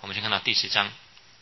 我们先看到第10章。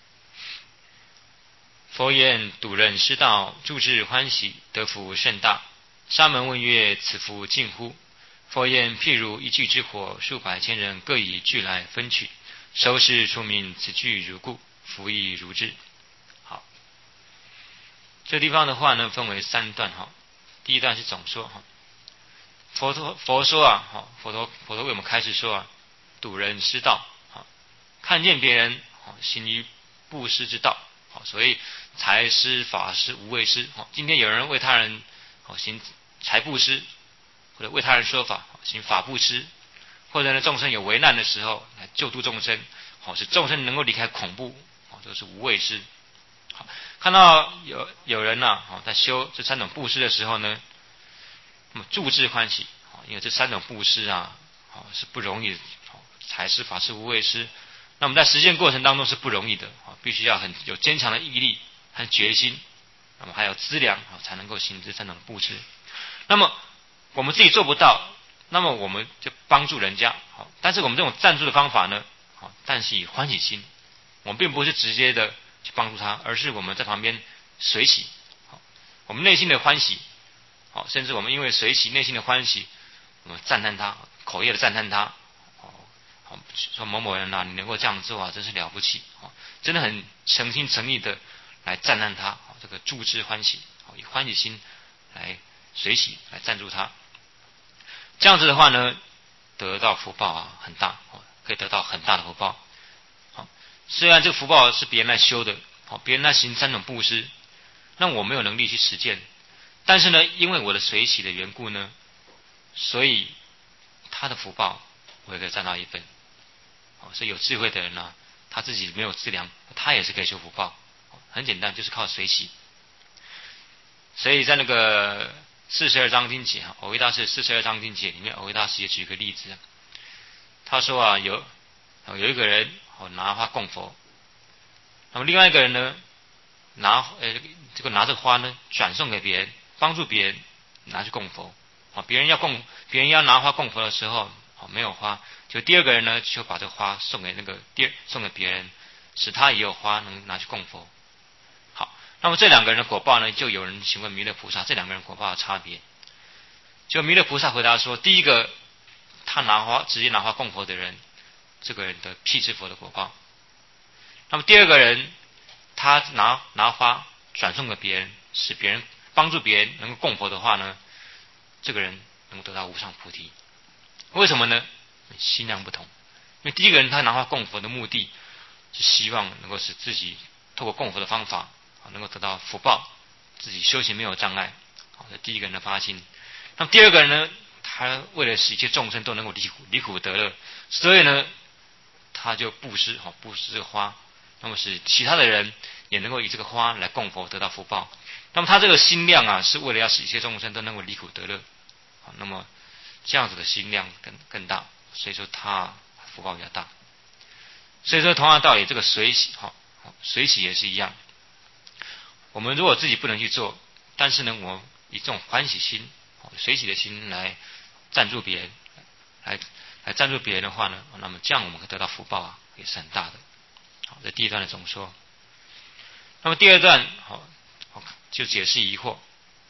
佛言：睹人失道，助之欢喜，得福甚大。沙门问曰：此福近乎？佛言：譬如一炬之火，数百千人各以炬来分取，收拾出名，此炬如故，福亦如之。好，这地方的话呢，分为3段哈。第一段是总说哈，佛说啊，佛陀为我们开始说啊，睹人失道，看见别人行于布施之道，所以财施、法施、无畏施。今天有人为他人行财布施，或者为他人说法行法布施，或者呢众生有危难的时候来救度众生，使众生能够离开恐怖，这是无畏施。看到有人在修这3种布施的时候呢，那么助之欢喜，因为这3种布施是不容易的，财施、法施、无畏施。那么在实践过程当中是不容易的，必须要很有坚强的毅力和决心，那么还有资粮才能够行这3种布施。那么我们自己做不到，那么我们就帮助人家，但是我们这种赞助的方法呢，但是以欢喜心，我们并不是直接的去帮助他，而是我们在旁边随喜，我们内心的欢喜，甚至我们因为随喜内心的欢喜，我们赞叹他，口业的赞叹他，说某某人你能够这样做真是了不起，真的很诚心诚意的来赞叹他，这个助之欢喜，以欢喜心来随喜来赞助他。这样子的话呢，得到福报很大，可以得到很大的福报。虽然这个福报是别人来修的，别人来行3种布施，那我没有能力去实践，但是呢，因为我的随喜的缘故呢，所以他的福报我也可以占到1份。所以有智慧的人他自己没有资粮，他也是可以修福报，很简单，就是靠随喜。所以在那个42章经解，藕益大师42章经解里面，藕益大师也举个例子，他说有一个人拿花供佛，那么另外一个人呢拿这个花呢转送给别人，帮助别人拿去供佛。别人要拿花供佛的时候没有花，就第2个人呢就把这个花送给别人，使他也有花能拿去供佛。好，那么这2个人的果报呢，就有人询问弥勒菩萨这2个人果报的差别。就弥勒菩萨回答说，第一个他直接拿花供佛的人，这个人的辟支佛的果报。那么第2个人他拿花转送给别人，使别人帮助别人能够供佛的话呢，这个人能够得到无上菩提。为什么呢？心量不同。因为第一个人他拿花供佛的目的是希望能够使自己透过供佛的方法能够得到福报，自己修行没有障碍，这第一个人的发心。那么第2个人呢，他为了使一切众生都能够离苦得乐，所以呢他就布施这个花，那么使其他的人也能够以这个花来供佛得到福报。那么他这个心量是为了要使一切众生都能够离苦得乐，那么这样子的心量更大，所以说他福报比较大。所以说同样的道理，这个随喜也是一样。我们如果自己不能去做，但是呢我们以这种欢喜心随喜的心来赞助别人，来赞助别人的话呢，那么这样我们可以得到福报也是很大的。好，这第1段的总说。那么第2段就解释疑惑。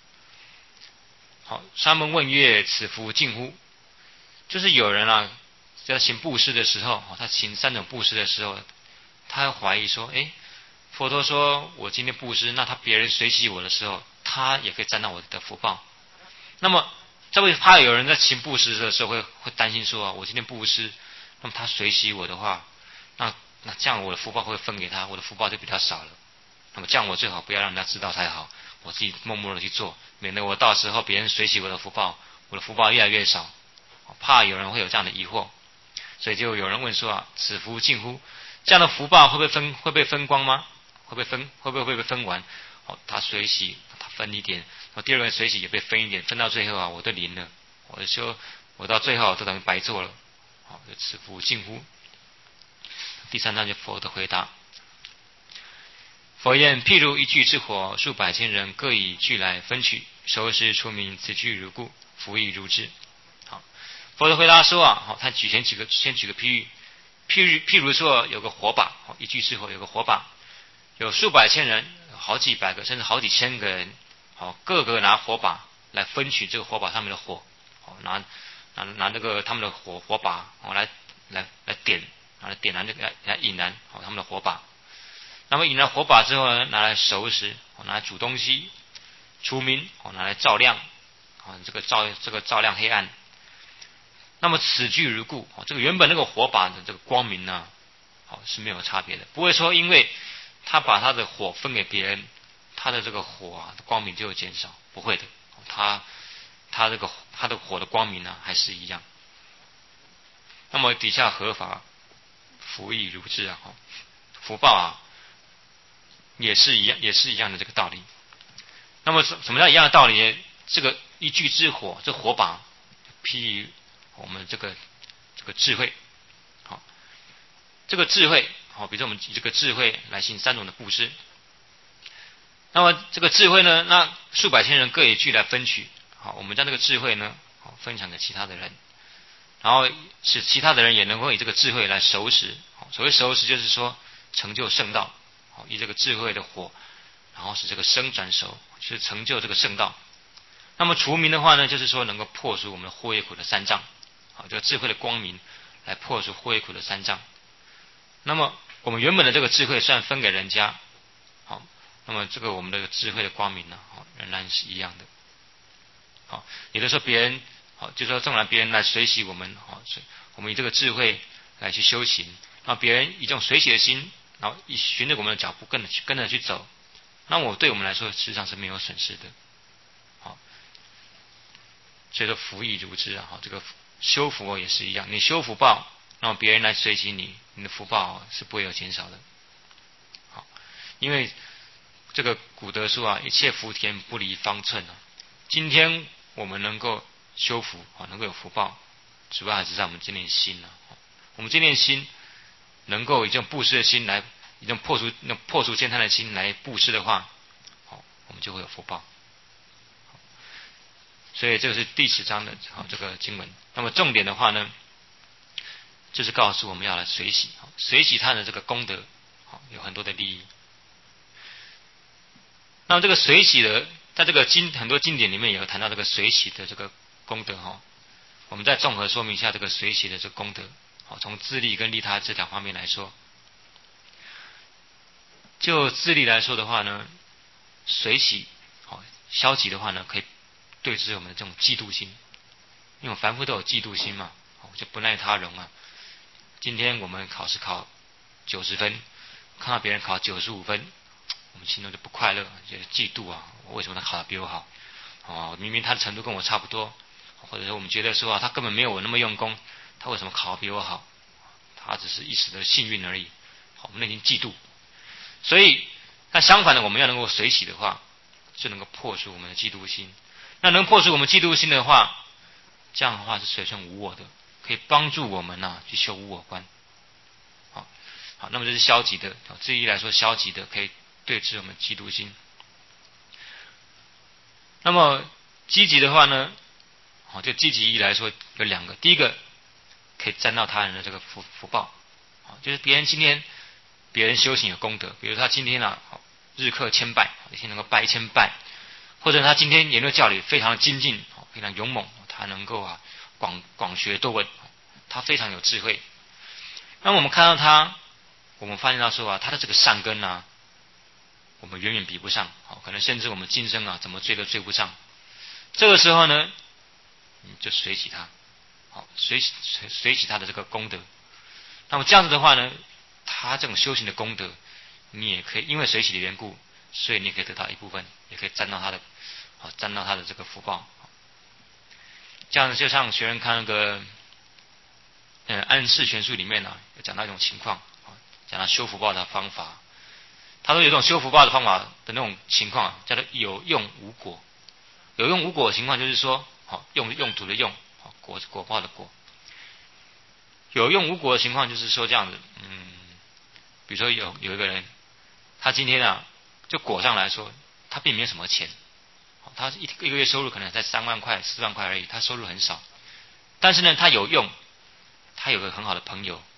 好，沙门问曰：此福近乎？就是有人在行布施的时候，他行3种布施的时候，他怀疑说，佛陀说我今天布施，那别人随喜我的时候，他也可以占到我的福报。那么这会怕有人在行布施的时候会担心说我今天布施，那么他随喜我的话，那这样我的福报会分给他，我的福报就比较少了。那么这样我最好不要让人家知道才好，我自己默默的去做，免得我到时候别人随喜我的福报，我的福报越来越少。怕有人会有这样的疑惑，所以就有人问说此福近乎？这样的福报会被分光吗？会被分完？他随喜他分一点，第2个人随喜也被分一点，分到最后我都零了，我到最后都等于白做了。就此福近乎？第3章就佛的回答。佛言：譬如一炬之火，数百千人各以炬来分取，收拾出名，此炬如故，福亦如之。好，佛的回答说他先举个譬喻， 譬如说有个火把，一炬之火有个火把，有数百千人，好几百个甚至好几千个人，各个拿火把来分取这个火把上面的火，拿这个他们的火把来点，来点燃这个来引燃他们的火把。那么引燃火把之后呢，拿来熟食，拿来煮东西，除明，拿来照亮，这个照亮黑暗。那么此具如故，这个原本那个火把的这个光明呢，是没有差别的，不会说因为他把他的火分给别人，他的这个火的光明就会减少，不会的，他的火的光明呢还是一样。那么底下合法，福亦如之啊，福报也是一样的这个道理。那么什么叫一样的道理呢？这个一炬之火，这火把譬喻我们这个智慧，这个智慧，比如说我们以这个智慧来行3种的布施。那么这个智慧呢，那数百千人各以炬来分取，我们将这个智慧呢，分享给其他的人，然后使其他的人也能够以这个智慧来熟识。所谓熟识，就是说成就圣道，以这个智慧的火，然后使这个生转熟，就是成就这个圣道。那么除明的话呢，就是说能够破除我们的祸业苦的3障，这个智慧的光明来破除祸业苦的3障。那么我们原本的这个智慧虽然分给人家，那么这个我们的智慧的光明呢，仍然是一样的。也就是说别人，就是说纵然别人来随喜我们，我们以这个智慧来去修行，然后别人以这种随喜的心，然后以循着我们的脚步跟着去走，那么对我们来说实际上是没有损失的。所以说福亦如之啊，这个修福也是一样，你修福报，那么别人来随喜你，你的福报是不会有减少的。因为这个古德说一切福田不离方寸今天我们能够修福能够有福报，主要还是在我们这念心我们这念心能够以这种布施的心来，以这种破除见贪的心来布施的话，我们就会有福报。所以这个是第10章的这个经文。那么重点的话呢，就是告诉我们要来随喜，随喜他的这个功德，有很多的利益。那么这个随喜的，在这个很多经典里面也有谈到这个随喜的这个功德我们再综合说明一下这个随喜的这个功德。从自利跟利他这2方面来说，就自利来说的话呢，随喜消极的话呢，可以对治我们的这种嫉妒心，因为凡夫都有嫉妒心嘛，就不耐他容今天我们考试考90分，看到别人考95分，我们心中就不快乐，就嫉妒为什么他考得比我好明明他的程度跟我差不多，或者说我们觉得说他根本没有我那么用功，他为什么考得比我好？他只是一时的幸运而已，我们内心嫉妒。所以那相反的，我们要能够随喜的话，就能够破除我们的嫉妒心。那能破除我们嫉妒心的话，这样的话是随顺无我的，可以帮助我们去修无我观。好，那么这是消极的，至于来说消极的可以对治我们嫉妒心。那么积极的话呢，就积极意义来说有2个，第一个可以沾到他人的这个福报，就是别人修行有功德，比如他今天日课1000拜，一天能够拜1000拜，或者他今天研究教理非常的精进，非常勇猛，他能够广学多闻，他非常有智慧。那么我们看到他，我们发现到说他的这个善根我们远远比不上，可能甚至我们今生怎么追都追不上。这个时候呢，你就随喜他，随喜他的这个功德。那么这样子的话呢，他这种修行的功德，你也可以因为随喜的缘故，所以你可以得到一部分，也可以沾到他的这个福报。这样就像学人看那个安世全书里面有讲到一种情况，讲到修福报的方法。他说有一种修福报的方法的那种情况叫做有用无果。有用无果的情况就是说，用途的用，果报的果。有用无果的情况就是说这样子，比如说有一个人，他今天就果上来说，他并没有什么钱，他一个月收入可能才3万块、4万块而已，他收入很少。但是呢，他有用，他有个很好的朋友，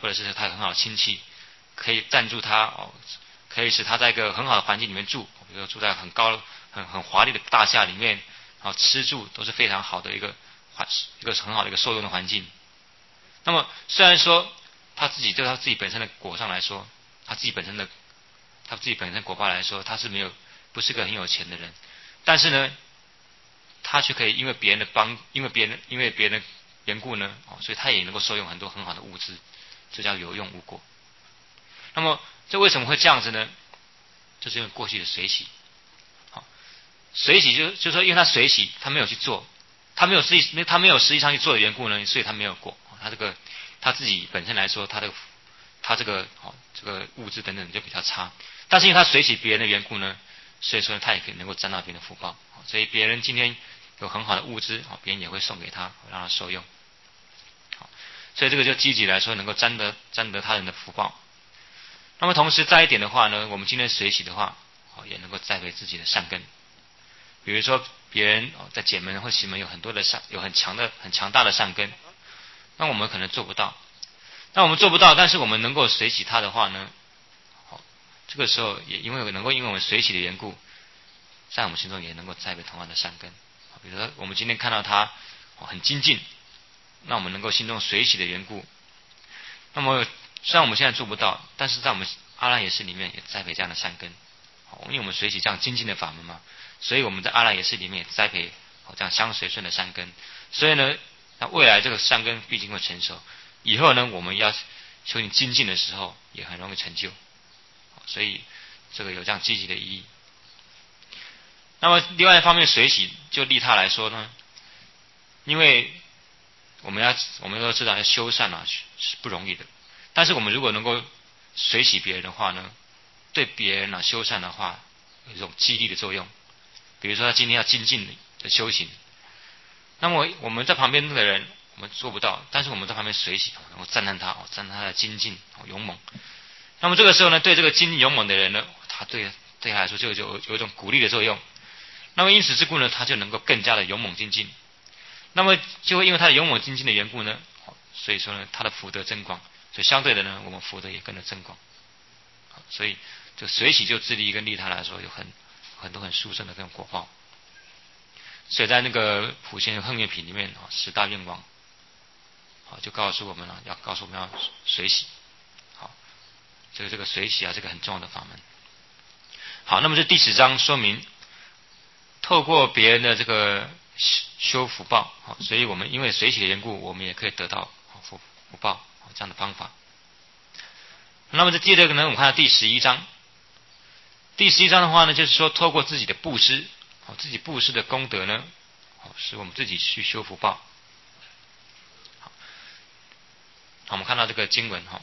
或者是他有很好的亲戚，可以赞助他可以使他在一个很好的环境里面住，比如说住在很高很华丽的大厦里面，吃住都是非常好的一个很好的一个受用的环境。那么虽然说他自己对他自己本身的果上来说，他自己本身果报来说，他是不是个很有钱的人，但是呢，他却可以因为别人的缘故呢，所以他也能够受用很多很好的物资，这叫有用无果。那么这为什么会这样子呢？就是因为过去的随喜。随喜就是说，因为他随喜，他没有去做，他没有实际上去做的缘故呢，所以他没有果。他自己本身来说，他这个物质等等就比较差，但是因为他随喜别人的缘故呢，所以说他也可以能够沾到别人的福报。所以别人今天有很好的物资，别人也会送给他，让他受用。所以这个就积极来说，能够沾得他人的福报。那么同时再一点的话呢，我们今天随喜的话，也能够栽培自己的善根。比如说别人在解门或行门有很强大的善根，那我们可能做不到。但是我们能够随喜他的话呢，这个时候也因为我们随喜的缘故，在我们心中也能够栽培同样的善根。比如说我们今天看到他很精进，那我们能够心中随喜的缘故，那么虽然我们现在做不到，但是在我们阿赖耶识里面也栽培这样的善根。因为我们随喜这样精进的法门嘛，所以我们在阿赖耶识里面也栽培这样相随顺的善根。所以呢，那未来这个善根毕竟会成熟，以后呢我们要修行精进的时候也很容易成就。所以这个有这样积极的意义。那么另外一方面，随喜就利他来说呢，因为我们都知道要修善是不容易的，但是我们如果能够随喜别人的话呢，对别人修善的话有一种激励的作用。比如说他今天要精进的修行，那么我们在旁边的人我们做不到，但是我们在旁边随喜，然后赞叹他的精进勇猛。那么这个时候呢，对这个精进勇猛的人呢，他对他来说就有一种鼓励的作用。那么因此之故呢，他就能够更加的勇猛精进。那么就会因为他的勇猛精进的缘故呢，所以说呢，他的福德增广，所以相对的呢，我们福德也跟着增广。所以就随喜就自利跟利他来说，有很多很殊胜的这种果报。所以在那个普贤横愿品里面10大愿望，就告诉我们要随喜。好，这个随喜这个很重要的法门。好，那么这第10章说明透过别人的这个修福报，所以我们因为随喜的缘故，我们也可以得到福报这样的方法。那么这第2个呢，我们看到第11章。第11章的话呢，就是说透过自己的布施，自己布施的功德呢，使我们自己去修福报。好，我们看到这个经文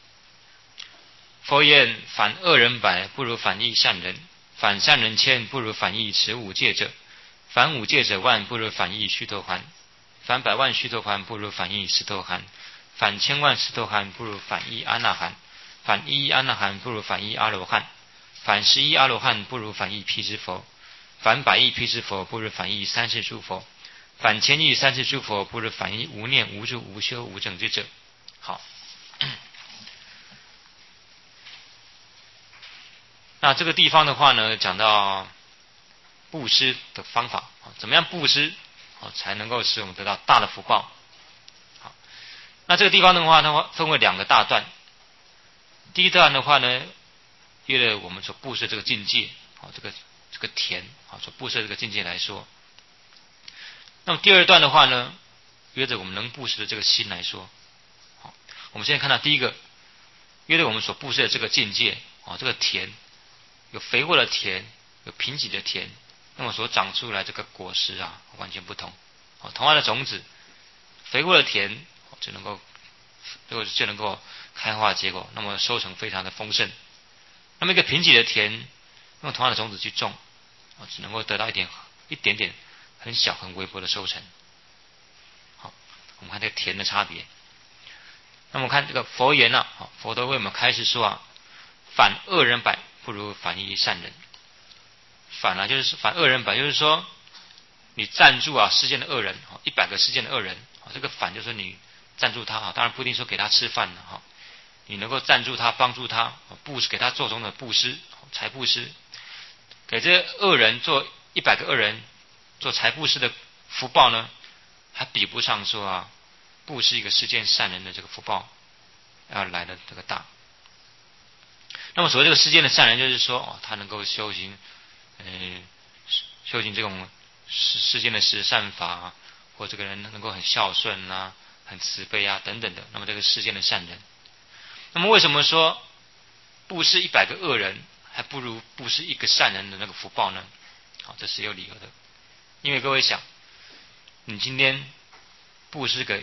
佛言：凡恶人百，不如反益善人；反善人千，不如反益持五戒者；反五戒者万，不如反益须陀洹；反百万须陀洹，不如反益斯陀含；反千万斯陀含，不如反益阿那含；反一阿那含，不如反益阿罗汉；反11阿罗汉，不如反益辟支佛；反百亿辟支佛，不如反益三世诸佛；反千亿三世诸佛，不如反益无念无住无修无整之者。好，那这个地方的话呢，讲到布施的方法，怎么样布施才能够使我们得到大的福报。好，那这个地方的话，它分为2个大段。第一段的话呢，约了我们所布施这个境界，这个田所布施这个境界来说。那么第2段的话呢，约着我们能布施的这个心来说。好，我们现在看到第一个，约着我们所布施的这个境界，这个田有肥沃的田，有贫瘠的田，那么所长出来这个果实完全不同。同样的种子，肥沃的田就能够开花结果，那么收成非常的丰盛。那么一个贫瘠的田，用同样的种子去种，只能够得到一点点很小很微薄的收成。好，我们看这个田的差别。那么看这个佛言佛都为我们开示说反恶人百，不如反益善人。就是反恶人百，就是说你赞助世间的恶人，100个世间的恶人，这个反就是说你赞助他当然不一定说给他吃饭了你能够赞助他、帮助他，布施给他做种的布施，财布施，给这恶人做100个恶人做财布施的福报呢，还比不上说布施一个世间善人的这个福报要来的这个大。那么所谓这个世间的善人，就是说他能够修行，修行这种世间的十善法，或这个人能够很孝顺很慈悲等等的，那么这个世间的善人。那么为什么说布施100个恶人还不如布施一个善人的那个福报呢？这是有理由的。因为各位想，你今天布施给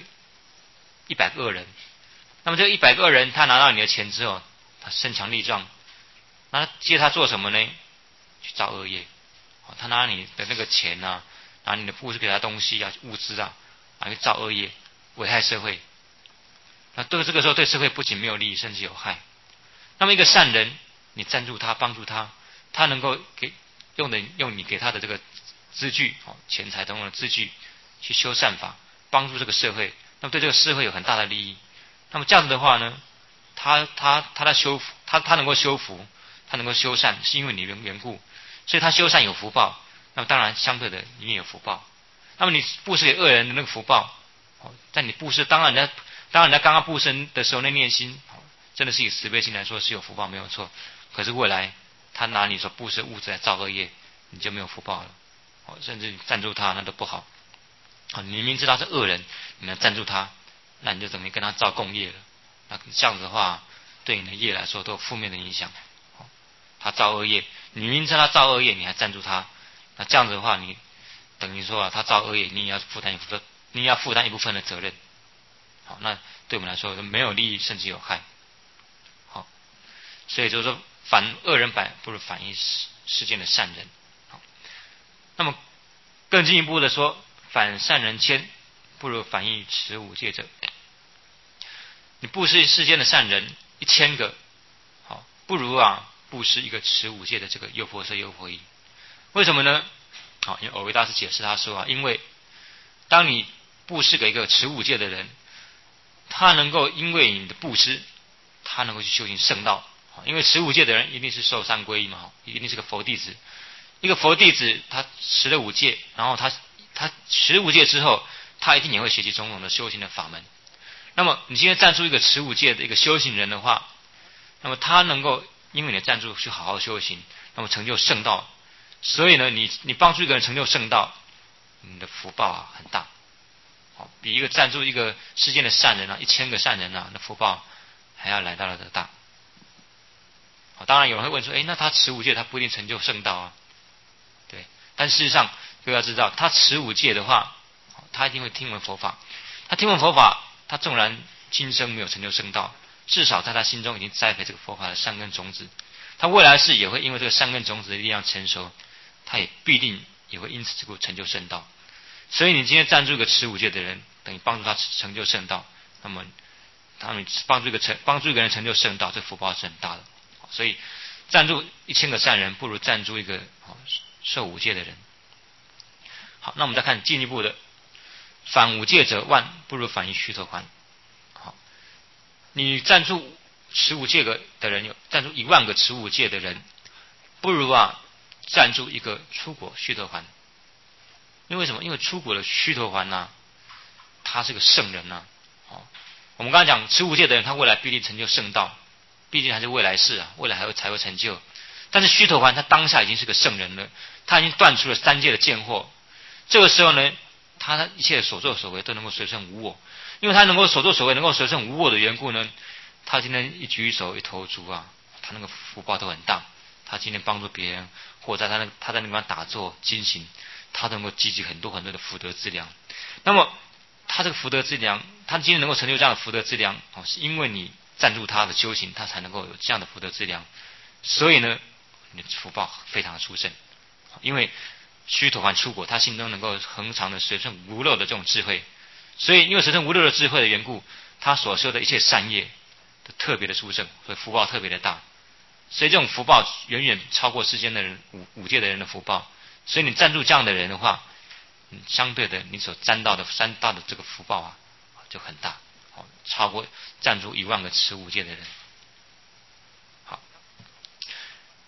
100个恶人，那么这100个恶人他拿到你的钱之后，他身强力壮，那接他做什么呢？去造恶业。他拿你的那个钱拿你的布施给他东西物资去造恶业，危害社会。那这个时候对社会不仅没有利益，甚至有害。那么一个善人，你赞助他、帮助他，他能够用你给他的这个资具、钱财等等的资具去修善法，帮助这个社会，那么对这个社会有很大的利益。那么这样子的话呢，他在修福，他能够修福，他能够修善，是因为你的缘故，所以他修善有福报。那么当然相对的你也有福报。那么你布施给恶人的那个福报，在你布施当然人家刚刚布施的时候那念心，真的是以慈悲心来说是有福报没有错。可是未来他拿你所布施的物质来造恶业，你就没有福报了。甚至你赞助他那都不好。你明知道是恶人，你能赞助他，那你就等于跟他造共业了。那这样子的话，对你的业来说都有负面的影响。他造恶业，你明知道他造恶业，你还赞助他，那这样子的话，你等于说他造恶业，你也要负担一部分的责任。好，那对我们来说没有利益，甚至有害。好，所以就是说，反恶人百不如反一世间的善人。好，那么更进一步的说，反善人千不如反一持五戒者。你布施世间的善人1000个，好，不如布施一个持五戒的这个优婆塞优婆夷。为什么呢？好，因为藕维大师解释他说因为当你布施给一个持五戒的人，他能够因为你的布施，他能够去修行圣道。因为持五戒的人一定是受三皈依嘛，一定是个佛弟子。一个佛弟子他持了五戒，然后他持五戒之后，他一定也会学习种种的修行的法门。那么你今天赞助一个持五戒的一个修行人的话，那么他能够因为你的赞助去好好修行，那么成就圣道。所以呢，你帮助一个人成就圣道，你的福报很大。好，比一个赞助一个世间的善人1000个善人那福报还要来到了的大。好，当然有人会问说，那他持五戒他不一定成就圣道对，但事实上各位要知道，他持五戒的话，他一定会听闻佛法。他听闻佛法，他纵然今生没有成就圣道，至少在他心中已经栽培这个佛法的善根种子。他未来世也会因为这个善根种子的力量成熟，他也必定也会因此这个成就圣道。所以你今天赞助一个持五戒的人，等于帮助他成就圣道，那么当你帮助一个人成就圣道，这福报是很大的。所以赞助1000个善人，不如赞助一个受五戒的人。好，那我们再看进一步的，反五戒者万，不如反一须陀洹。好，你赞助持五戒的人，赞助10000个持五戒的人，不如赞助一个出国须陀洹。因为什么？因为出国的须陀洹他是个圣人我们刚才讲持五戒的人，他未来必定成就圣道，毕竟还是未来世未来才会成就。但是须陀洹他当下已经是个圣人了，他已经断除了3界的见惑。这个时候呢，他一切所作所为都能够随顺无我，因为他能够所作所为能够随顺无我的缘故呢，他今天一举手一投足他那个福报都很大。他今天帮助别人，或者他在那个地方打坐精行，他能够积集很多很多的福德资粮。那么他这个福德资粮，他今天能够成就这样的福德资粮是因为你赞助他的修行，他才能够有这样的福德资粮。所以呢，你的福报非常的殊胜。因为须陀洹出国，他心中能够恒常的随顺无漏的这种智慧，所以因为随顺无漏的智慧的缘故，他所修的一切善业都特别的殊胜，所以福报特别的大。所以这种福报远远超过世间的人五界的人的福报。所以你赞助这样的人的话，相对的你所沾到的这个福报就很大，超过赞助10000个持五戒的人。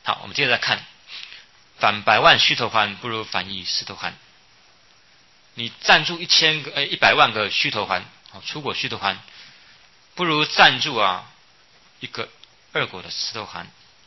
好，我们接着来看，反百万须陀洹不如反一斯陀含。你赞助100万个须陀洹，出果须陀洹，不如赞助一个2果的斯陀含。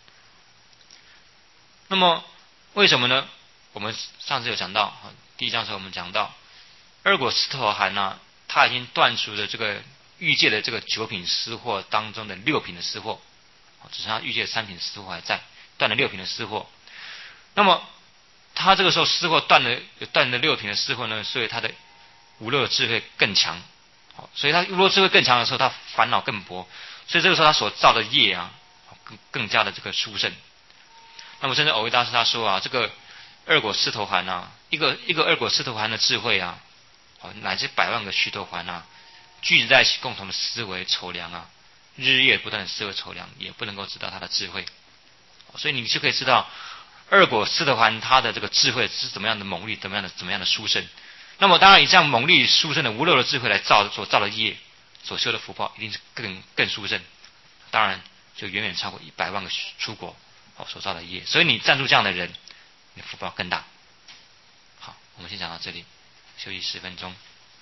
那么为什么呢？我们上次有讲到，第1章的时候我们讲到，2果斯陀含呢，它已经断除了这个欲界的这个9品私货当中的6品的私货，只剩下欲界3品私货还在，断了6品的私货。那么他这个时候私货断了6品的私货呢，所以他的无漏的智慧更强，所以他无漏智慧更强的时候，他烦恼更薄，所以这个时候他所造的业更加的这个殊胜。那么甚至藕益大师他说这个2果斯陀含一个2果斯陀含的智慧乃至100万个须陀洹聚集在一起，共同的思维筹量日夜不断的思维筹量，也不能够知道他的智慧。所以你就可以知道2果斯陀含他的这个智慧是怎么样的猛力，怎么样的殊胜。那么当然以这样猛力殊胜的无漏的智慧来所造的业，所修的福报一定是更殊胜，当然就远远超过100万个出果所造的业。所以你赞助这样的人，你的福报更大。好，我们先讲到这里，休息10分钟。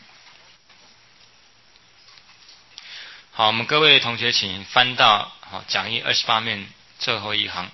好，我们各位同学请翻到讲义28面最后一行。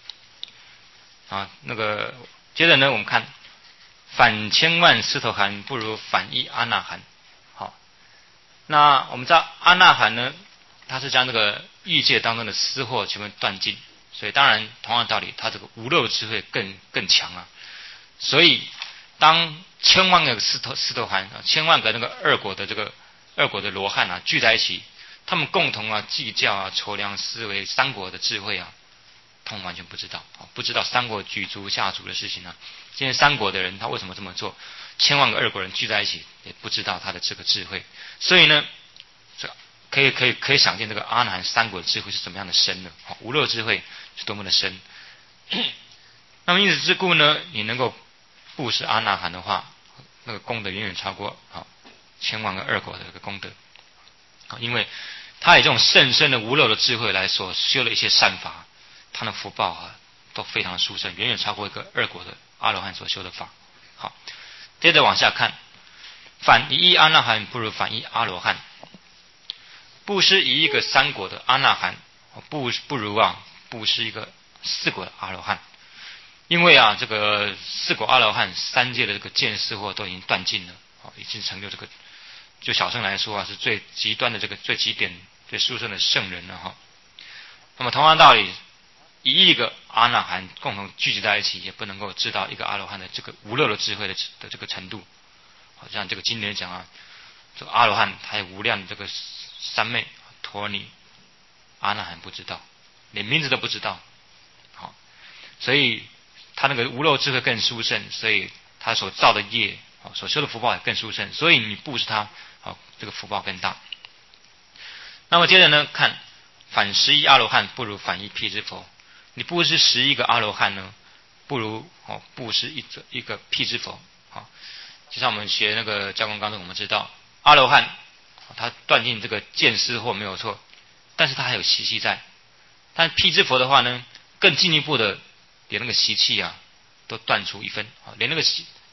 接着呢，我们看反千万斯陀含不如反一阿那含。好，那我们知道阿那含呢，它是将这个欲界当中的私货全部断尽，所以当然同样的道理，它这个无漏智慧更强所以当1000万个斯陀含1000万个那个2果的罗汉聚在一起，他们共同计较筹量思维3果的智慧他们完全不知道3果举足下足的事情今天3果的人他为什么这么做？1000万个2果人聚在一起，也不知道他的这个智慧。所以呢，可以想见这个阿那含3果的智慧是怎么样的深呢？无漏智慧是多么的深。那么因此之故呢，你能够布施阿那含的话，那个功德远远超过1000万个2果的这个功德。因为他以这种甚深的无漏的智慧来所修的一些善法，他的福报都非常殊胜，远远超过一个2果的阿罗汉所修的法。好，接着往下看，反一阿那含不如反一阿罗汉。布施一个3果的阿那含，不如布施一个4果的阿罗汉。因为这个4果阿罗汉3界的这个见思惑都已经断尽了，已经成就这个，就小乘来说是最极端的这个最极点最殊胜的圣人了那么同样道理，1亿个阿那含共同聚集在一起，也不能够知道一个阿罗汉的这个无漏的智慧的这个程度。好像这个经典讲这个阿罗汉他有无量的这个三昧陀罗尼，阿那含不知道，连名字都不知道。好，所以他那个无漏智慧更殊胜，所以他所造的业所修的福报也更殊胜，所以你布施他这个福报更大。那么接着呢，看反11阿罗汉不如反一辟支佛。你布施11个阿罗汉呢，不如布施一个辟支佛。就像我们学那个教功纲中，我们知道阿罗汉他断尽这个见思惑没有错，但是他还有习气在。但辟支佛的话呢，更进一步的连那个习气都断除1分，连那个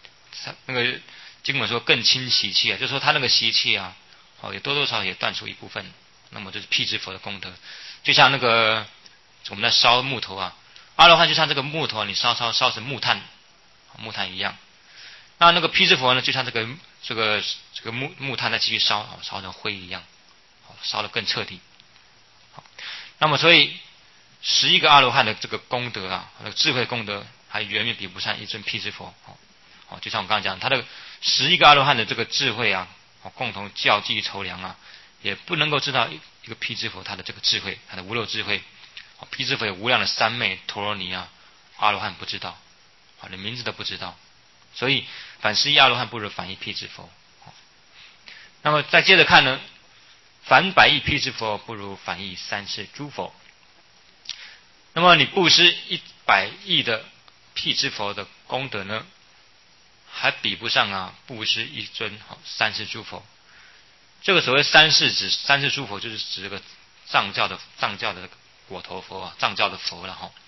经文说更轻习气就是说他那个习气也多多少少也断除一部分。那么这是辟支佛的功德。就像那个我们在烧木头阿罗汉就像这个木头你烧成木炭一样。那个辟支佛呢，就像这个木炭再继续烧成灰一样，烧得更彻底。那么所以11个阿罗汉的这个功德那个智慧功德还远远比不上一尊辟支佛。就像我刚才讲，他的11个阿罗汉的这个智慧共同较计筹量也不能够知道一个辟支佛他的这个智慧，他的无漏智慧。辟支佛有无量的三昧陀罗尼阿罗汉不知道，连名字都不知道。所以反11阿罗汉不如反一辟支佛。那么再接着看呢，反100亿辟支佛不如反一三世诸佛。那么你布施100亿的辟支佛的功德呢，还比不上布施一尊三世诸佛。这个所谓三世指三世诸佛，就是指这个藏教的果头佛藏教的佛了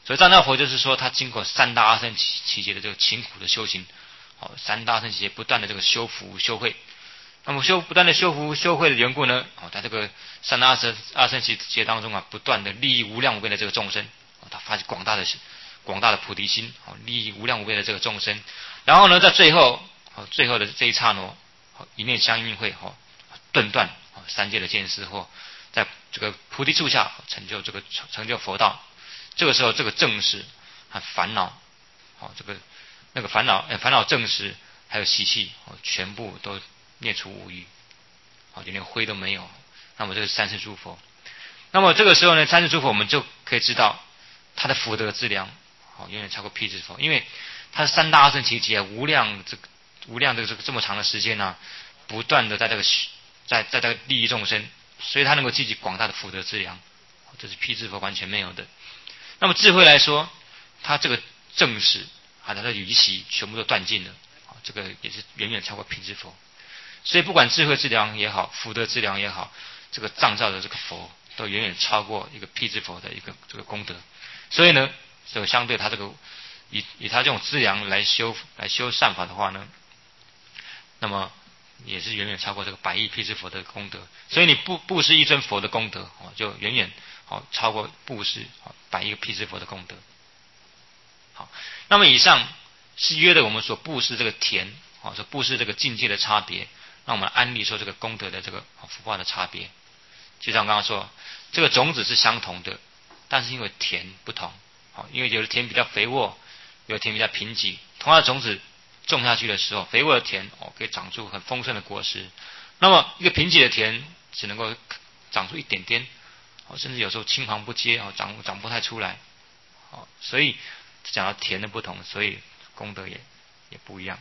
所以藏教佛就是说，他经过三大阿僧祇劫的这个勤苦的修行，三大阿僧祇劫不断的这个修福修慧，那么不断的修福修慧的缘故呢，在这个三大阿僧祇劫当中啊，不断的利益无量无边的这个众生，他发起广大的菩提心，利益无量无边的这个众生，然后呢，在最后的这一刹那，一念相应会，顿断三界的见思，或在这个菩提树下成就佛道。这个时候，这个正识和烦恼，那个烦恼正识还有习气，全部都灭除无余，就连灰都没有。那么这个三世诸佛，那么这个时候呢，三世诸佛我们就可以知道他的福德资粮，远远超过辟支佛，因为他是三大阿僧祇劫无量的这么长的时间呢，不断的在这个利益众生，所以他能够积集广大的福德资粮，这是辟支佛完全没有的。那么智慧来说，他这个正识他的余习全部都断尽了，这个也是远远超过辟支佛。所以不管智慧资粮也好，福德资粮也好，这个藏教的这个佛都远远超过一个辟支佛的一个这个功德。所以呢，这个相对他这个以他这种资粮来修善法的话呢，那么也是远远超过这个百亿辟支佛的功德。所以你布施一尊佛的功德，就远远超过布施百亿辟支佛的功德。好，那么以上是约的我们所布施这个田，所布施这个境界的差别，让我们安利说这个功德的这个福报的差别。就像我刚刚说，这个种子是相同的，但是因为田不同，因为有的田比较肥沃，有的田比较贫瘠，同样的种子种下去的时候，肥沃的田可以长出很丰盛的果实，那么一个贫瘠的田只能够长出一点点，甚至有时候青黄不接，长不太出来。所以讲到田的不同，所以功德也不一样。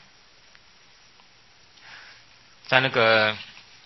在那个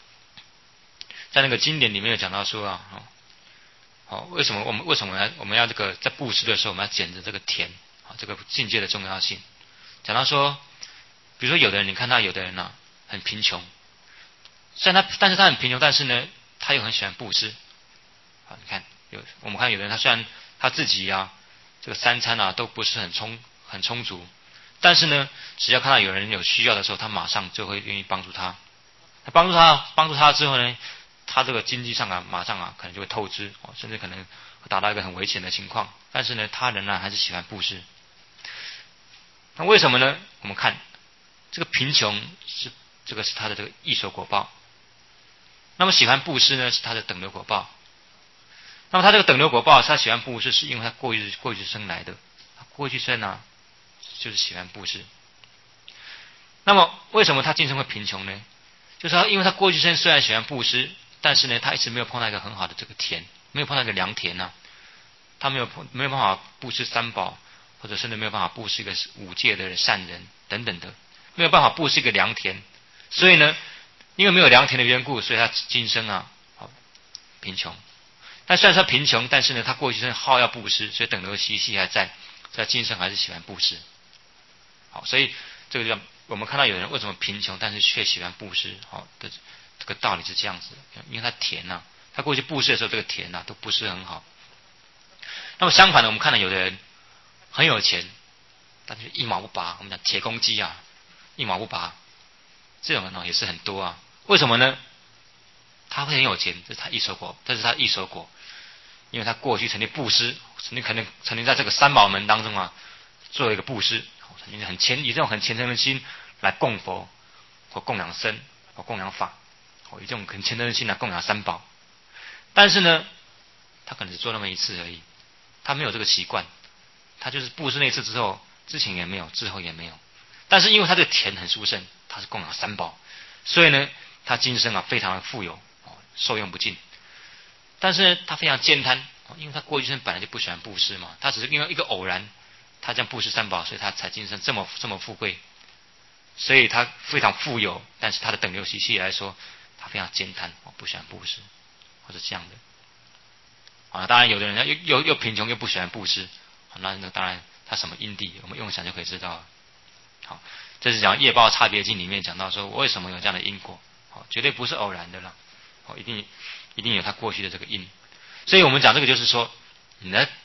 经典里面有讲到说啊，为什么我们要这个在布施的时候我们要捡着这个田，这个境界的重要性。讲到说，比如说有的人，你看到有的人呢很贫穷，但是他很贫穷，但是呢他又很喜欢布施。你看我们看有的人，他虽然他自己这个三餐都不是很充足，但是呢只要看到有人有需要的时候，他马上就会愿意帮助他。帮助他之后呢，他这个经济上马上可能就会透支，甚至可能会达到一个很危险的情况。但是呢，他仍然还是喜欢布施。那为什么呢？我们看这个贫穷是他的这个异熟果报，那么喜欢布施呢是他的等流果报。那么他这个等流果报，他喜欢布施，是因为他过去生来的，过去生就是喜欢布施。那么为什么他今生会贫穷呢？就是因为他过去生虽然喜欢布施，但是呢他一直没有碰到一个很好的这个田，没有碰到一个良田他没有办法布施三宝，或者甚至没有办法布施一个五戒的善人等等的，没有办法布施一个良田。所以呢，因为没有良田的缘故，所以他今生贫穷。但虽然说贫穷，但是呢他过去生好要布施，所以等流习气还在今生还是喜欢布施。好，所以这个叫我们看到有人为什么贫穷，但是却喜欢布施，的这个道理是这样子的，因为他田他过去布施的时候，这个田都不是很好。那么相反的，我们看到有的人很有钱，但是一毛不拔，我们讲铁公鸡一毛不拔，这种人也是很多为什么呢？他会很有钱，这是他异熟果，因为他过去曾经布施，曾经在这个三宝门当中做一个布施，以这种很虔诚的心来供佛或供养僧或供养法，以这种很虔诚的心来供养三宝。但是呢，他可能只做那么一次而已，他没有这个习惯，他就是布施那次之后，之前也没有，之后也没有。但是因为他这个田很殊胜，他是供养三宝，所以呢，他今生非常的富有，受用不尽。但是他非常悭贪，因为他过去生本来就不喜欢布施嘛，他只是因为一个偶然，他这样布施三宝，所以他才今生这么富贵，所以他非常富有。但是他的等流习气来说，他非常悭贪，不喜欢布施，或者这样的。当然有的人又贫穷又不喜欢布施，那当然他什么因地，我们用想就可以知道了。好，这是讲业报差别经里面讲到说为什么有这样的因果，绝对不是偶然的了，一定有他过去的这个因。所以我们讲这个就是说，你的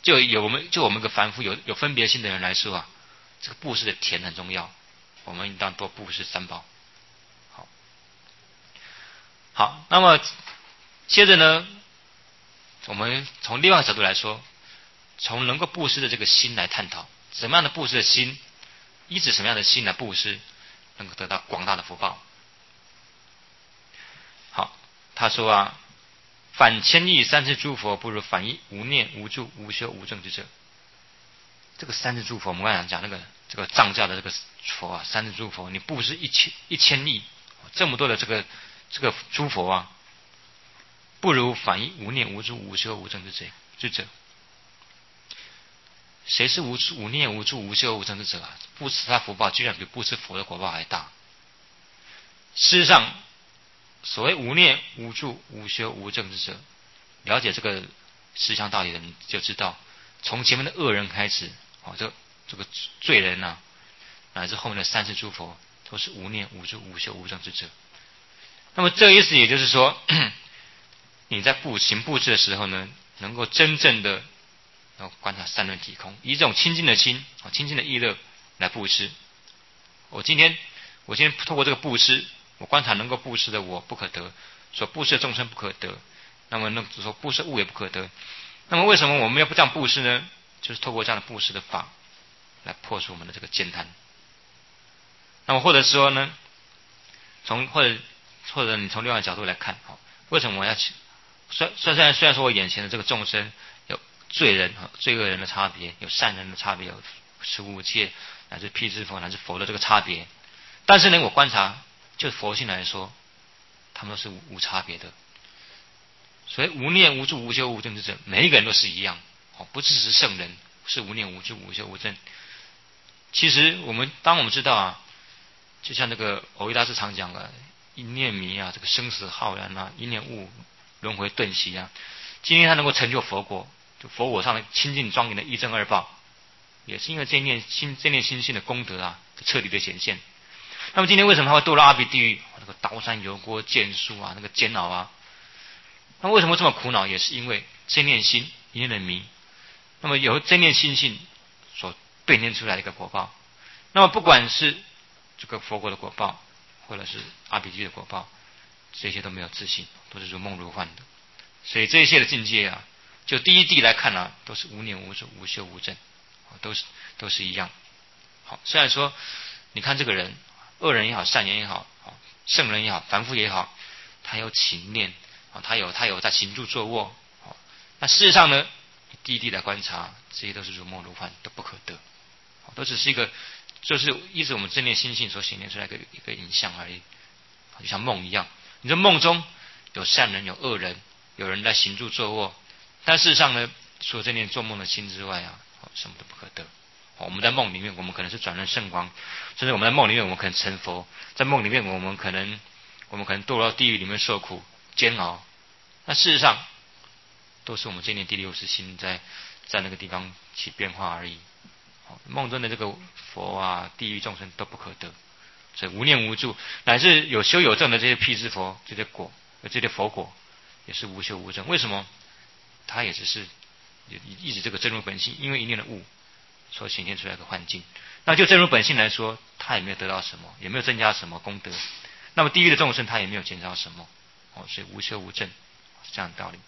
我们个凡夫有分别心的人来说啊，这个布施的田很重要，我们应当多布施三宝。好，那么接着呢，我们从另外一个角度来说，从能够布施的这个心来探讨，什么样的布施的心，依止什么样的心来布施，能够得到广大的福报。好，他说啊，反千亿三世诸佛，不如反一无念无住无修无证之者。这个三世诸佛，我们刚才讲那个这个藏教的这个佛啊，三世诸佛，你布施一千亿，这么多的这个诸佛啊，不如反一无念无住无修无证之者。谁是无念无住无修无证之者啊？布施他福报居然比布施佛的果报还大。事实上，所谓无念无住无修无证之者，了解这个思想道理的人就知道，从前面的恶人开始，这个罪人啊，乃至后面的三世诸佛，都是无念无住无修无证之者。那么这个意思也就是说，你在行布施的时候呢，能够真正的要观察三轮体空，以这种清净的心、清净的意乐来布施。我今天透过这个布施，我观察能够布施的我不可得，所布施的众生不可得，那么呢，说布施物也不可得。那么为什么我们要不这样布施呢？就是透过这样的布施的法来破除我们的这个见贪。那么或者说呢，或者你从另外一个角度来看，为什么我要虽然说我眼前的这个众生有罪恶人的差别，有善人的差别，有十无戒乃至辟支佛乃至佛的这个差别，但是呢，我观察就佛性来说，他们都是无差别的。所以无念无住无修无证之者，每一个人都是一样，不只是圣人是无念无住无修无证。其实当我们知道啊，就像那个藕益大师常讲的，一念迷啊，这个生死浩然啊，一念悟轮回顿息啊。今天他能够成就佛果，就佛果上的清净庄严的一正二报，也是因为这念心性的功德啊，彻底的显现。那么今天为什么他会堕落阿鼻地狱？那个刀山油锅剑树啊，那个煎熬啊，那为什么这么苦恼？也是因为这念心一念的迷。那么由这念心性所对念出来的一个果报。那么不管是这个佛果的果报，或者是阿鼻地狱的果报，这些都没有自信，都是如梦如幻的。所以这一切的境界啊，就第一地来看啊，都是无念无住无修无证，都是一样。好，虽然说你看这个人，恶人也好，善人也好，圣人也好，凡夫也好，他有情念，他有在行住坐卧，那事实上呢，第一地来观察，这些都是如梦如幻，都不可得，都只是一个，就是依着我们正念心性所显现出来的一个影像而已，就像梦一样。你说梦中有善人有恶人，有人在行住坐卧，但事实上呢，除了这念做梦的心之外啊，什么都不可得。我们在梦里面，我们可能是转轮圣王，甚至我们在梦里面，我们可能成佛，在梦里面，我们可能堕落到地狱里面受苦煎熬。那事实上，都是我们这念第六识心在那个地方起变化而已。梦中的这个佛啊，地狱众生都不可得，所以无念无住，乃至有修有证的这些辟支佛，这些佛果，也是无修无证。为什么？它也只是一直这个真如本性，因为一念的悟所显现出来的幻境。那就真如本性来说，他也没有得到什么，也没有增加什么功德。那么地狱的众生，他也没有减少什么，所以无修无证是这样的道理。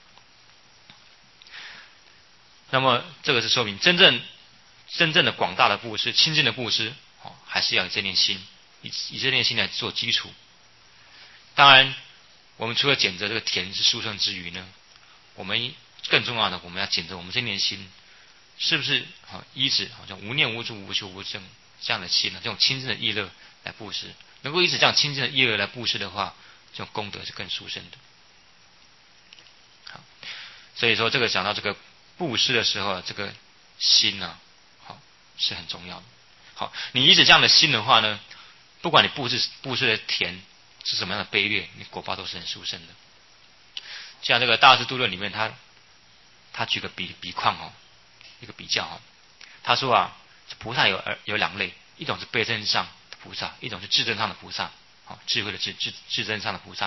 那么这个是说明真正的广大的布施、清净的布施，还是要有这念心，以这念心来做基础。当然，我们除了捡着这个田是殊胜之余呢，我们更重要的，我们要捡着我们这念心，是不是依止像无念无住无修无证这样的心呢？这种清净的意乐来布施，能够依止这样清净的意乐来布施的话，这种功德是更殊胜的。好，所以说这个讲到这个布施的时候，这个心呢，是很重要的。好，你依止这样的心的话呢，不管你布施的田是什么样的卑劣，你果报都是很殊胜的。像这个《大智度论》里面，他举个比况一个比较他说啊，菩萨有两类，一种是悲真上的菩萨，一种是智真上的菩萨，智慧的智真上的菩萨。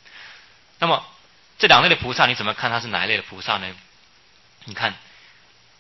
那么这两类的菩萨，你怎么看他是哪一类的菩萨呢？你看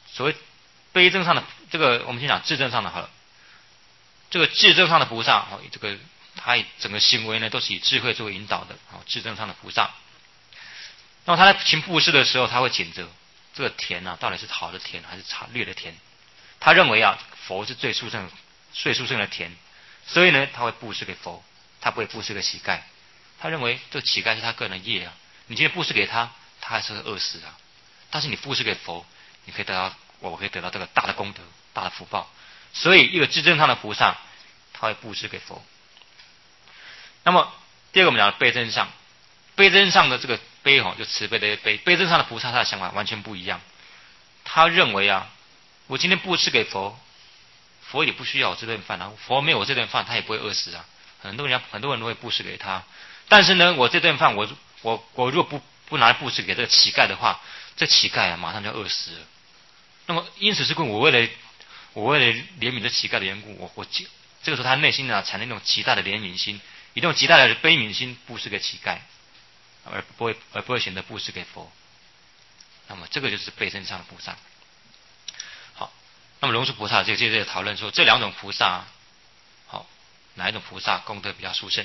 所谓悲增上的这个，我们先讲智增上的好了。这个智增上的菩萨，这个他整个行为呢都是以智慧作为引导的，智增上的菩萨。那么他在行布施的时候，他会谴责这个田到底是好的田还是差劣的田。他认为佛是最殊胜的田，所以呢他会布施给佛，他不会布施给乞丐。他认为这个乞丐是他个人的业你今天布施给他，他还是会饿死但是你布施给佛，我可以得到这个大的功德、大的福报。所以一个智正上的菩萨，他会布施给佛。那么第二个我们讲的悲增上，悲增上的这个悲就慈悲的悲，悲增上的菩萨他的想法完全不一样。他认为我今天布施给佛，佛也不需要我这顿饭佛没有我这顿饭，他也不会饿死很多人都会布施给他，但是呢，我这顿饭我如果不拿来布施给这个乞丐的话，这乞丐马上就饿死了。那么因此是我为了怜悯这乞丐的缘故，我这个时候他内心产生一种极大的怜悯心，一种极大的悲悯心，布施给乞丐，而不会选择布施给佛。那么这个就是悲增上的菩萨。好，那么龙树菩萨就接着讨论说，这两种菩萨，哪一种菩萨功德比较殊胜？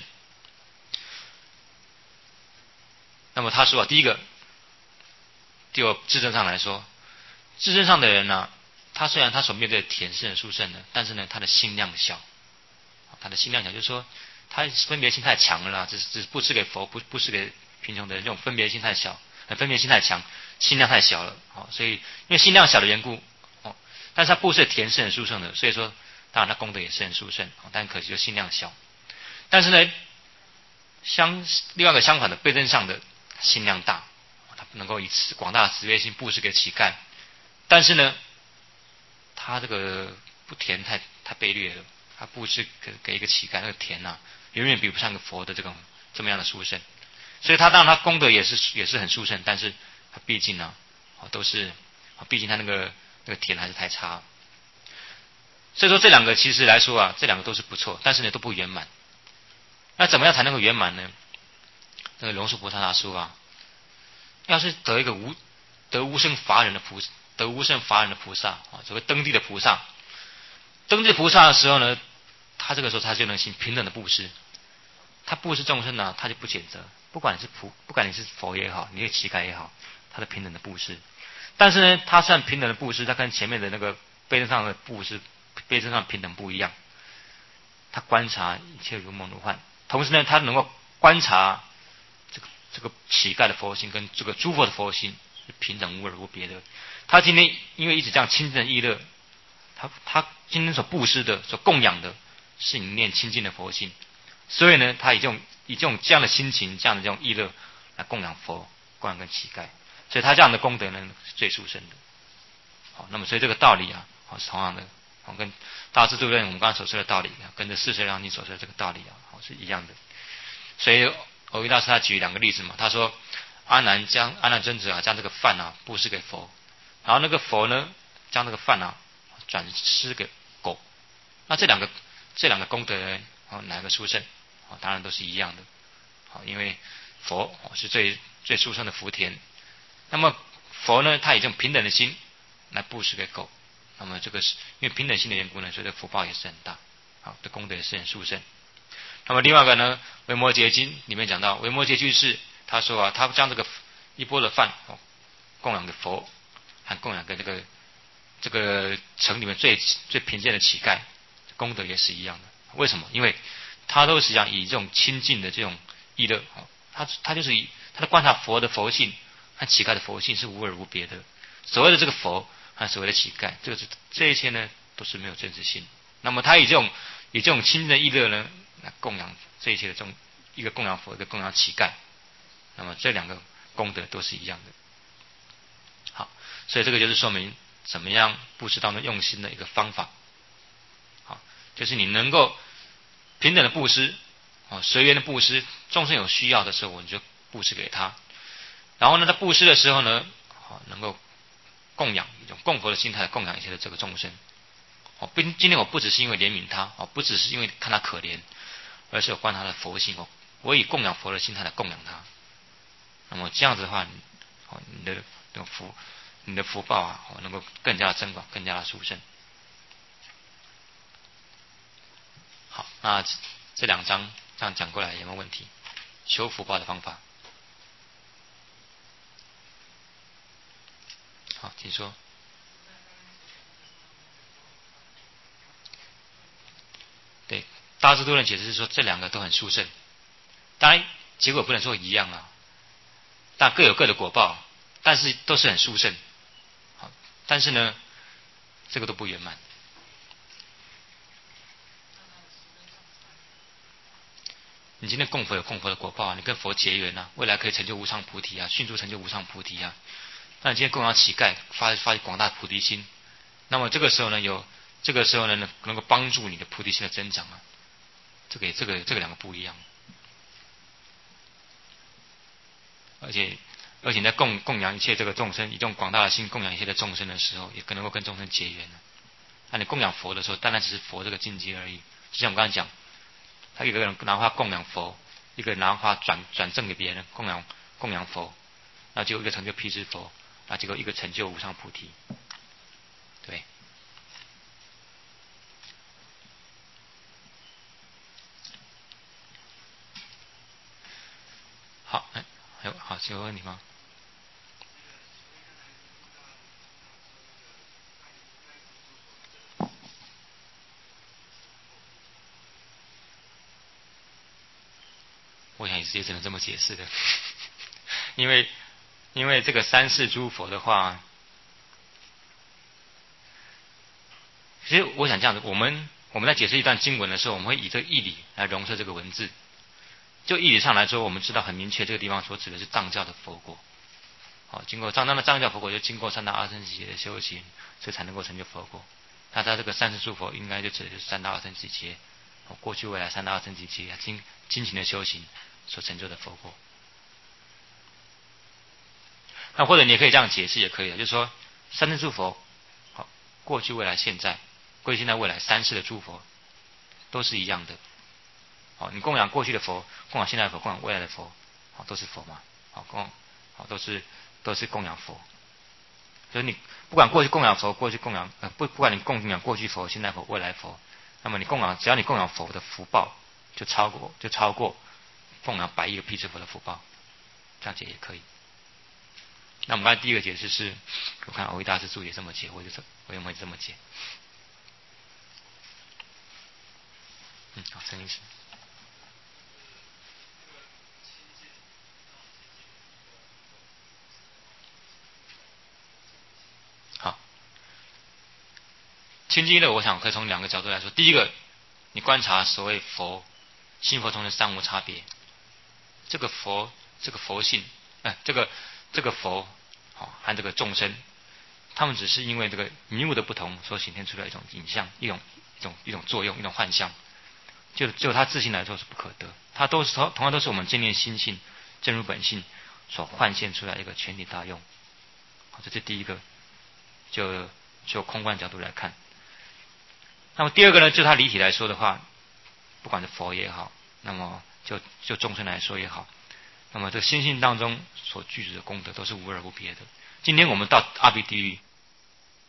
那么他说第一个，就智正上来说，智正上的人他虽然他所面对的田是很殊胜的，但是呢，他的心量小。他的心量小，就是说他分别心太强了只布施给佛，不施给贫穷的人，这种分别心太小，分别心太强，心量太小了。所以因为心量小的缘故，但是他布施的田是很殊胜的，所以说当然他功德也是很殊胜，但可惜就心量小。但是呢，另外一个相反的悲增上的心量大，他能够以广大的慈悲心布施给乞丐，但是呢，他这个不田太卑劣了，他布施给一个乞丐，那个田远远比不上个佛的这么样的殊胜，所以他当然他功德也是很殊胜，但是他毕竟毕竟他那个田还是太差。所以说这两个其实来说这两个都是不错，但是呢都不圆满。那怎么样才能够圆满呢？那个龙树菩萨他说要是得无生法忍的菩萨所谓登地的菩萨，登地菩萨的时候呢，他这个时候他就能行平等的布施，他布施众生他就不谴责，不管你是佛也好，你是乞丐也好，他的平等的布施。但是呢，他算平等的布施，他跟前面的那个悲增上的布施悲增上平等不一样。他观察一切如梦如幻，同时呢，他能够观察这个乞丐的佛性跟这个诸佛的佛性是平等无二无别的。他今天因为一直这样亲近的意乐，他今天所布施的、所供养的是你念亲近的佛性，所以呢，他以这样的心情、这样的这种意乐来供养佛、供养跟乞丐，所以他这样的功德呢是最殊胜的。好，那么所以这个道理是同样的。跟大智度论我们刚才所说的道理跟着四摄让经所说的这个道理是一样的。所以藕益大师他举两个例子嘛，他说阿难尊者将这个饭布施给佛，然后那个佛呢将这个饭转施给狗，那这两个功德呢哪个殊胜？当然都是一样的。因为佛是最殊胜的福田，那么佛呢他以这种平等的心来布施给狗，那么这个是因为平等性的缘故呢，所以这福报也是很大，的功德也是很殊胜。那么另外一个呢，维摩诘经里面讲到，维摩诘居士他说他将这个一钵的饭供养给佛，和供养给这个城里面最贫贱的乞丐，功德也是一样的。为什么？因为他都是以这种亲近的这种意乐，他就是他的观察佛的佛性和乞丐的佛性是无二无别的。所谓的这个佛和所谓的乞丐，这一切呢都是没有真实性。那么他以这种亲近的意乐呢来供养这一切的一个供养佛，一个供养乞丐，那么这两个功德都是一样的。好，所以这个就是说明怎么样布施当中用心的一个方法。好，就是你能够平等的布施，随缘的布施，众生有需要的时候，你就布施给他。然后呢，在布施的时候呢，能够供养一种供佛的心态，供养一切的这个众生。今天我不只是因为怜悯他，不只是因为看他可怜，而是有关他的佛性，我以供养佛的心态来供养他。那么这样子的话，你的你的福报啊，能够更加的增广，更加的殊胜。好，那这2章这样讲过来有没有问题？修福报的方法。好，请说。对，大智度论解释是说这2个都很殊胜，当然结果不能说一样啊，但各有各的果报，但是都是很殊胜。好，但是呢，这个都不圆满。你今天供佛有供佛的果报啊，你跟佛结缘啊，未来可以成就无上菩提啊，迅速成就无上菩提啊。那你今天供养乞丐，发广大菩提心，那么这个时候呢，能够帮助你的菩提心的增长啊。这个2个不一样。而且你在供养一切这个众生，以这种广大的心供养一切的众生的时候，也更能够跟众生结缘。那你供养佛的时候，当然只是佛这个境界而已。就像我刚才讲，他一个人拿花供养佛，一个人拿花转赠给别人供养佛，那就一个成就辟支佛，那结果一个成就无上菩提。对。好，还有问题吗？我想也只能这么解释的，因为这个三世诸佛的话，其实我想这样子，我们在解释一段经文的时候，我们会以这个义理来容摄这个文字。就义理上来说，我们知道很明确，这个地方所指的是藏教的佛果。好，经过藏教佛果，就经过三大阿僧祇劫的修行，所以才能够成就佛果。那他这个三世诸佛，应该就指的就是三大阿僧祇劫，过去未来三大阿僧祇劫精勤的修行所成就的佛果。那或者你也可以这样解释，也可以的，就是说三世诸佛，好，过去未来现在，现在未来三世的诸佛都是一样的。好，你供养过去的佛，供养现在的佛，供养未来的佛，好，都是佛嘛。好，都是供养佛。所以你不管过去供养佛，不管你供养过去佛、现在佛、未来佛，那么只要你供养佛的福报就超过供养100亿个辟支佛的福报，这样解也可以。那我们刚才第一个解释是，我看藕益大师注也这么解，我也会这么解。好，陈律师。好，清净乐，我想可以从2个角度来说。第一个，你观察所谓信佛中的三无差别。这个佛性，这个佛，和这个众生，他们只是因为这个迷雾的不同所显现出来一种影像，一种作用，一种幻象。就他自性来说是不可得，它同样都是我们见念心性正如本性所幻现出来的一个全体大用。好，这是第一个，就空观角度来看。那么第二个呢，就它离体来说的话，不管是佛也好，那么就众生来说也好，那么这个心性当中所具足的功德都是无二无别的。今天我们到阿鼻地狱